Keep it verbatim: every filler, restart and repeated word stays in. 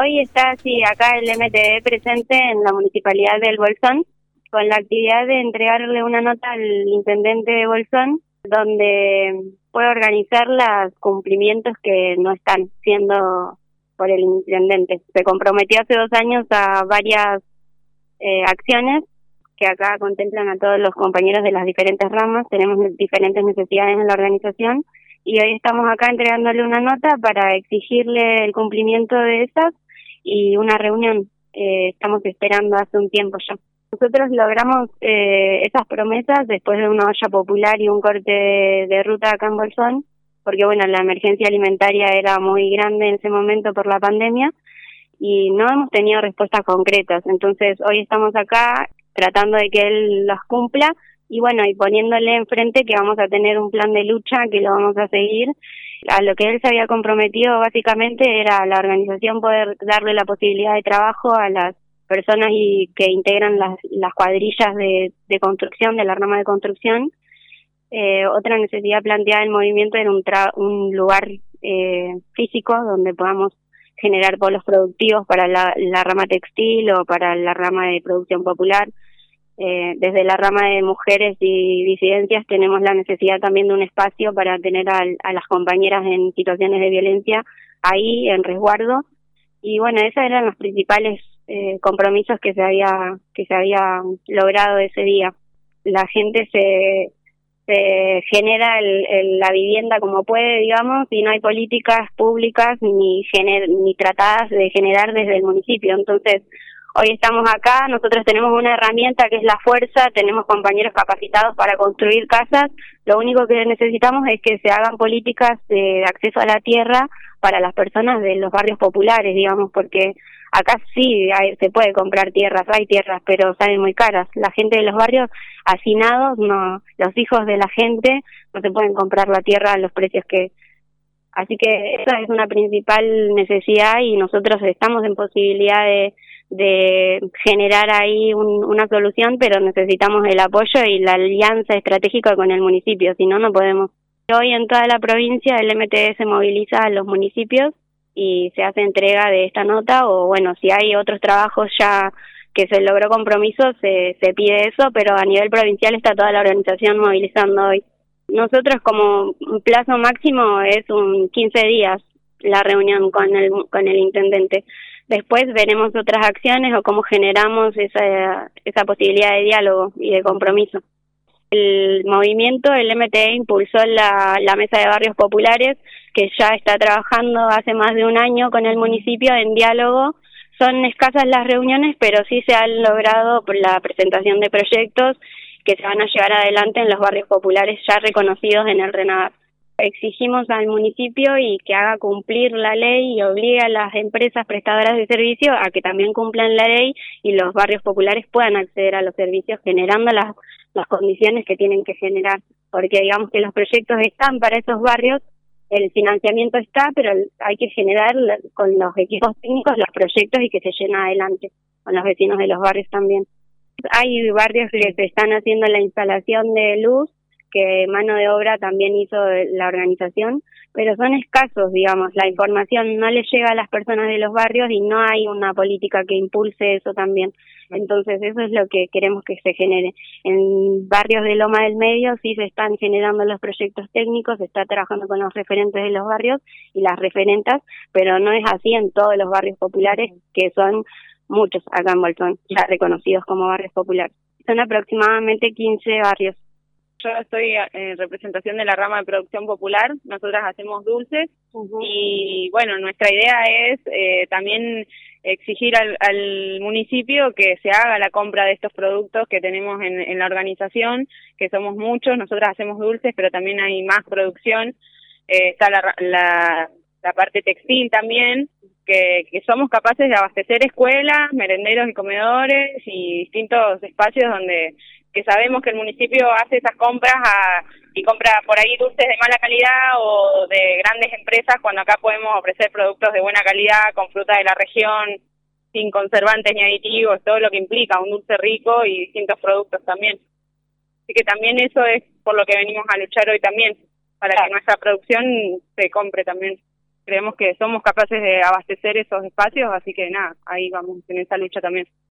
Hoy está, sí, acá el M T D presente en la Municipalidad del Bolsón, con la actividad de entregarle una nota al intendente de Bolsón, donde puede organizar los cumplimientos que no están siendo por el intendente. Se comprometió hace dos años a varias eh, acciones que acá contemplan a todos los compañeros de las diferentes ramas. Tenemos diferentes necesidades en la organización y hoy estamos acá entregándole una nota para exigirle el cumplimiento de esas y una reunión. Eh, estamos esperando hace un tiempo ya. Nosotros logramos eh, esas promesas después de una olla popular y un corte de, de ruta acá en Bolsón, porque bueno, la emergencia alimentaria era muy grande en ese momento por la pandemia y no hemos tenido respuestas concretas. Entonces hoy estamos acá tratando de que él las cumpla y bueno, y poniéndole enfrente que vamos a tener un plan de lucha que lo vamos a seguir. A lo que él se había comprometido básicamente era a la organización poder darle la posibilidad de trabajo a las personas y que integran las, las cuadrillas de, de construcción, de la rama de construcción. Eh, otra necesidad planteada del movimiento era un, tra un lugar eh, físico donde podamos generar polos productivos para la, la rama textil o para la rama de producción popular. Eh, desde la rama de mujeres y disidencias tenemos la necesidad también de un espacio para tener a, a las compañeras en situaciones de violencia ahí en resguardo. Y bueno, esos eran los principales eh, compromisos que se había que se había logrado ese día. La gente se se genera el, el, la vivienda como puede, digamos, y no hay políticas públicas ni gener, ni tratadas de generar desde el municipio. Entonces, hoy estamos acá, nosotros tenemos una herramienta que es la fuerza, tenemos compañeros capacitados para construir casas, lo único que necesitamos es que se hagan políticas de acceso a la tierra para las personas de los barrios populares, digamos, porque acá sí hay, se puede comprar tierras, hay tierras, pero salen muy caras. La gente de los barrios hacinados, no, los hijos de la gente no se pueden comprar la tierra a los precios que... Así que esa es una principal necesidad y nosotros estamos en posibilidad de, de generar ahí un, una solución, pero necesitamos el apoyo y la alianza estratégica con el municipio, si no, no podemos. Hoy en toda la provincia el M T D se moviliza a los municipios y se hace entrega de esta nota, o bueno, si hay otros trabajos ya que se logró compromiso, se, se pide eso, pero a nivel provincial está toda la organización movilizando hoy. Nosotros como un plazo máximo es un quince días la reunión con el, con el intendente. Después veremos otras acciones o cómo generamos esa, esa posibilidad de diálogo y de compromiso. El movimiento, el M T D impulsó la, la Mesa de Barrios Populares, que ya está trabajando hace más de un año con el municipio en diálogo. Son escasas las reuniones, pero sí se han logrado la presentación de proyectos que se van a llevar adelante en los barrios populares ya reconocidos en el RENAVAP. Exigimos al municipio y que haga cumplir la ley y obligue a las empresas prestadoras de servicio a que también cumplan la ley y los barrios populares puedan acceder a los servicios generando las, las condiciones que tienen que generar. Porque digamos que los proyectos están para esos barrios, el financiamiento está, pero hay que generar con los equipos técnicos los proyectos y que se llenen adelante, con los vecinos de los barrios también. Hay barrios que se están haciendo la instalación de luz, que mano de obra también hizo la organización, pero son escasos, digamos, la información no le llega a las personas de los barrios y no hay una política que impulse eso también. Entonces eso es lo que queremos que se genere. En barrios de Loma del Medio sí se están generando los proyectos técnicos, se está trabajando con los referentes de los barrios y las referentas, pero no es así en todos los barrios populares, que son muchos acá en Bolsón, ya reconocidos como barrios populares. Son aproximadamente quince barrios. Yo estoy en representación de la rama de producción popular, nosotras hacemos dulces uh-huh. y bueno, nuestra idea es eh, también exigir al, al municipio que se haga la compra de estos productos que tenemos en, en la organización, que somos muchos, nosotras hacemos dulces, pero también hay más producción, eh, está la, la, la parte textil también, que, que somos capaces de abastecer escuelas, merenderos y comedores y distintos espacios donde que sabemos que el municipio hace esas compras a, y compra por ahí dulces de mala calidad o de grandes empresas, cuando acá podemos ofrecer productos de buena calidad con fruta de la región, sin conservantes ni aditivos, todo lo que implica un dulce rico y distintos productos también. Así que también eso es por lo que venimos a luchar hoy también, para que nuestra producción se compre también. creemos que somos capaces de abastecer esos espacios, así que nada, ahí vamos en esa lucha también.